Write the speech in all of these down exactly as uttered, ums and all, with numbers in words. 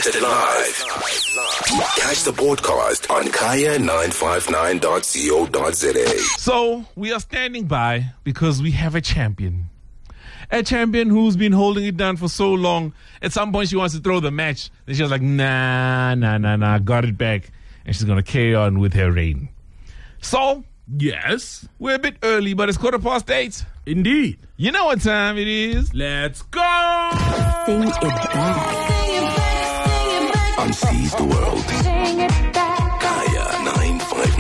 Broadcasted live. Catch the broadcast on kaya nine five nine dot co dot za. So, we are standing by because we have a champion. A champion who's been holding it down for so long. At some point, she wants to throw the match. Then she was like, nah, nah, nah, nah, got it back. And she's going to carry on with her reign. So, Yes, we're a bit early, but it's quarter past eight. indeed. You know what time it is. Let's go! Sing it back. On Seize the World. Kaya nine five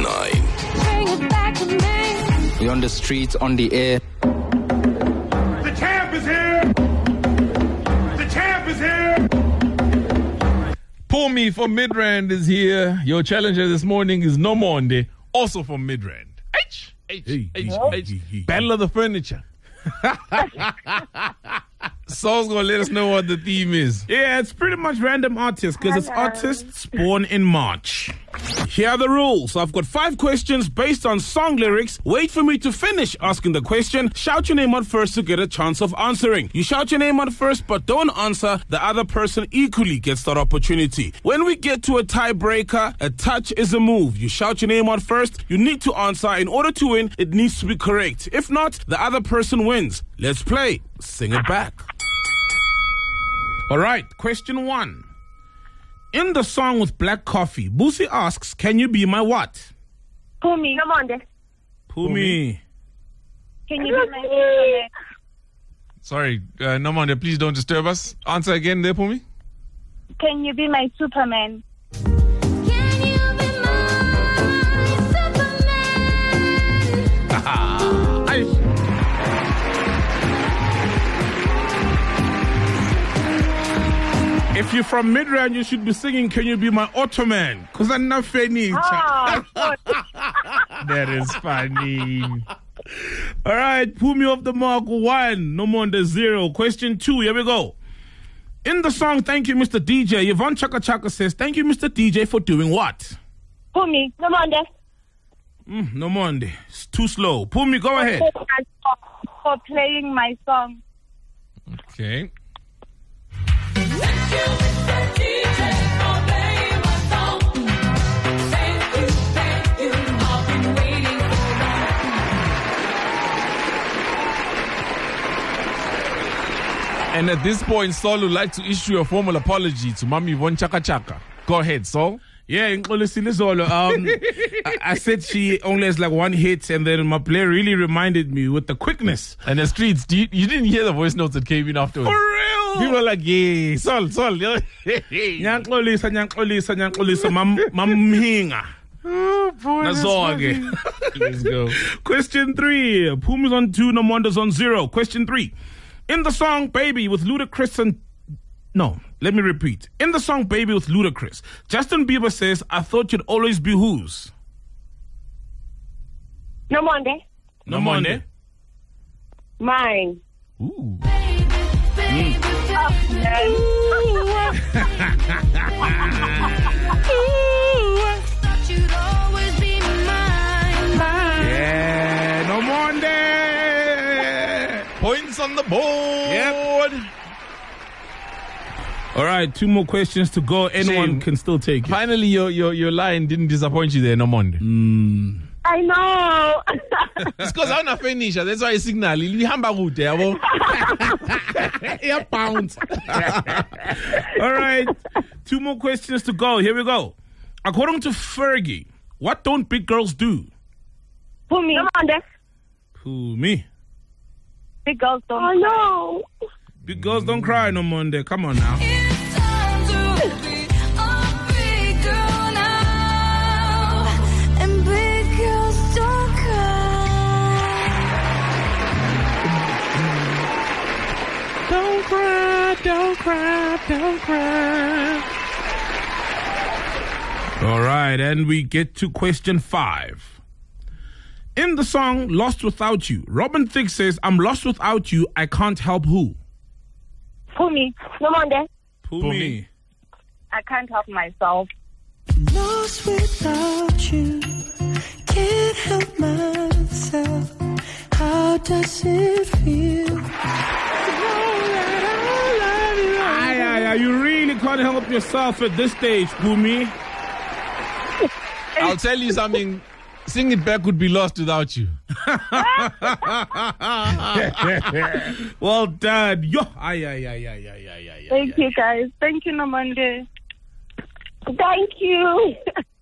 nine. We're on the streets, on the air. The champ is here! The champ is here! Pumi from Midrand is here. Your challenger this morning is Nomonde, also from Midrand. H, H, Hey, H, hey, H. hey, hey. Battle of the Furniture. Saul's going to let us know what the theme is. Yeah, it's pretty much random artists because it's artists born in March. Here are the rules. I've got five questions based on song lyrics. Wait for me to finish asking the question. Shout your name out first to get a chance of answering. You shout your name out first, but don't answer. The other person equally gets that opportunity. When we get to a tiebreaker, a touch is a move. You shout your name out first. You need to answer. In order to win, it needs to be correct. If not, the other person wins. Let's play. Sing it back. All right, question one. In the song with Black Coffee, Boosie asks, can you be my what? Pumi. Nomonde. Pumi. Can you be my Superman? Sorry, uh, Nomonde, please don't disturb us. Answer again there, Pumi. Can you be my Superman? If you're from Midrand, you should be singing, can you be my Ottoman? Because I'm not funny. Ah, That is funny. All right, Pumi off the mark, one. No more than zero. Question two, here we go. In the song, Thank You, Mister D J, Yvonne Chaka Chaka says, thank you, Mister D J, for doing what? Pumi. Nomonde. Mm, no Monday. It's too slow. Pumi, go ahead. For playing my song. Okay. And at this point, Saul would like to issue a formal apology to Mami Yvonne Chaka Chaka. Go ahead, Saul. Yeah, in Zolo, um, I, I said she only has like one hit, and then my player really reminded me with the quickness. And the streets, do you, you didn't hear the voice notes that came in afterwards. For real? People were like, yeah, Saul, Saul. Nyankolisa, nyankolisa, nyankolisa, mam, mamhinga. Oh, boy, that's funny. Let's go. Question three. Pumi's on two, Nomonde's on zero. Question three. In the song Baby with Ludacris and... No, let me repeat. In the song Baby with Ludacris, Justin Bieber says, I thought you'd always be whose? Nomonde. Nomonde. Mine. Ooh. Mm. Yeah, Nomonde. Points on the board. Yep. All right, two more questions to go. Anyone Shame. can still take it. Finally, your your your line didn't disappoint you there, Nomonde. Mm. I know. It's because I'm not finished. That's why I signal. Yeah, pounds. All right, two more questions to go. Here we go. According to Fergie, what don't big girls do? Pumi. Nomonde. Who, me? Big girls don't. Oh, no. Big girls don't cry no Monday. Come on now. It's time to be a big girl now. And big girls don't cry. Don't cry, don't cry, don't cry. All right, and we get to question five. In the song Lost Without You, Robin Thicke says, I'm lost without you, I can't help who? Pumi. Nomonde. Pumi. I can't help myself. Lost without you, can't help myself. How does it feel? Aye, aye, aye, you really can't help yourself at this stage, Pumi. I'll tell you something. Sing It Back would be lost without you. Well done. Yo. Ay, ay, ay, ay, ay, ay, ay, ay, Thank ay. you, guys. Thank you, Nomande. Thank you.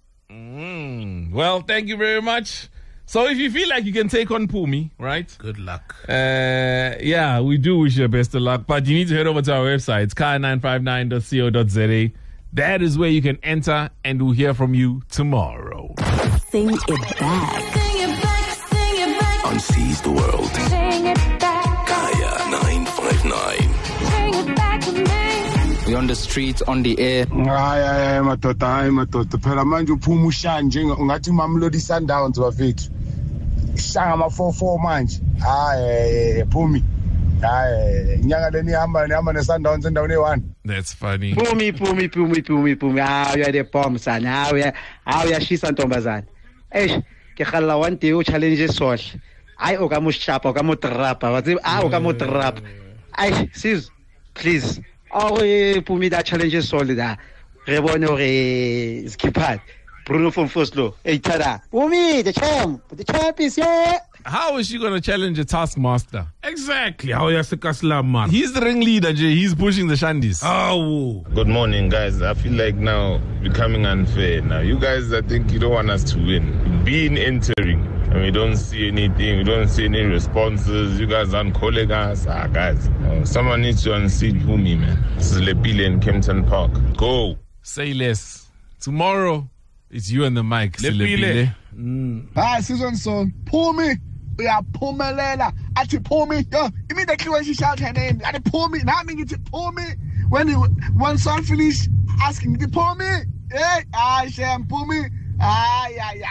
Mm. Well, thank you very much. So if you feel like you can take on Pumi, right? Good luck. Uh, yeah, we do wish you best of luck. But you need to head over to our website. It's kaya nine five nine dot co dot za. That is where you can enter, and we'll hear from you tomorrow. Sing it back. Sing it back, sing it back, On Seize the World. sing it back, Kaya nine five nine. bring it back to me. We're on the streets, on the air. hayi hayi madoda hayi madoda phela manje uphuma ushanje ungathi Mamelodi Sundowns bafethu ishanga ama four four manje hayi phumi hayi inyanga leni ihamba nihamba neSundowns endaweni eyi-one. That's funny. Pumi, Pumi, Pumi, Pumi, Pumi. Ah, you are the bomb, son. Ah, you are, ah, you are shisa ntombazana. Eish, ke khala one day o challenge sohle. Ay o ka mo shapa, o ka mo trapa. Wa tseba, ah o ka mo trapa. Ay, sis, please. Oh, eh, Pumi that challenge sohle da. Re bone hore skipad. Bruno from Foslo. Hey, tada. Pumi, the champ. The champ is here. How is she going to challenge a taskmaster? Exactly. How you Kasla man? He's the ringleader, Jay. He's pushing the shandies. Oh. Good morning, guys. I feel like now becoming unfair. Now, you guys, I think you don't want us to win. Being entering, and we don't see anything. We don't see any responses. You guys aren't calling us. Ah, guys, uh, someone needs to unseat Pumi, man. This is Lepile in Kempton Park. Go. Say less. Tomorrow, it's you and the mic. Lepile. hayi season song Phumi uyaphumelela athi Phumi yo immediately when she shout her name athi Phumi nami ngithi Phumi when he, one song finish asking ngithi Phumi hey hayi shem Phumi hayi hayi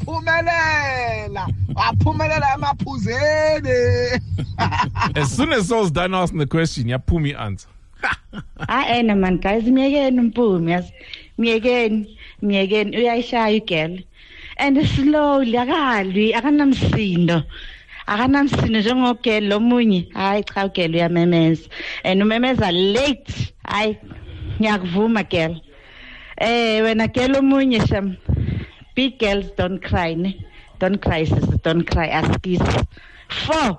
waphumelela waphumelela emaphuzeni. As soon as Saul's done asking the question, yeah, Pumi answer. Hayi ena man guys miyekeni umpumi yas miyekeni miyekeni uyayishaya igel and slowly akalwi akanamsindo akanamsindo njengogel lomunye hayi cha ugel uyamemeza and umemeza late hayi ngiyakuvuma girl eh wena girl omunye sham big girls don't cry ne don't cry sis don't cry askis four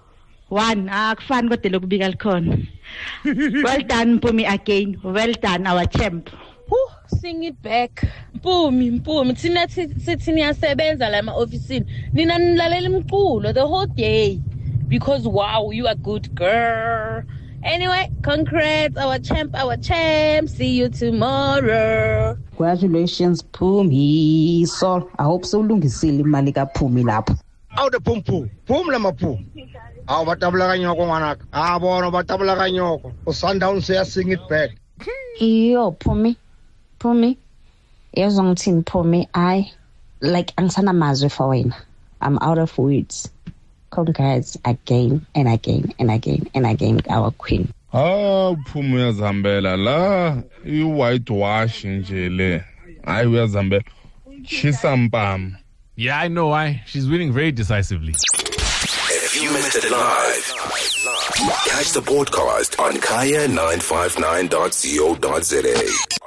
one akufani kodwa lokubika likhona. Well done Pumi again, well done our champ. Whew, sing it back. Mpumi, Mpumi. Thina sithi niyasebenza la ema-ofisini. Nina nilalela imculo the whole day. Because wow, you are good girl. Anyway, congrats, our champ, our champ. See you tomorrow. Congratulations, Pumi. So, I hope so ulungisile imali kaPhumi lapho. Awu de pumpu pum la mapu awu batabula kanyoko ngwanaka ah bona batabula kanyoko uSundowns uya sing it back. Iyo Pumi. Pumi. Yezwa ngithini Pumi I like angisana mazwi for wena. I'm out of words. Congrats again and again and again and again our queen. Ah, Pumi uyazihambela la i-whitewash nje le. Hayi uyazihambela. Chisa mpama. Yeah, I know why. She's winning very decisively. If you missed it live, catch the podcast on kaya nine five nine dot co dot za.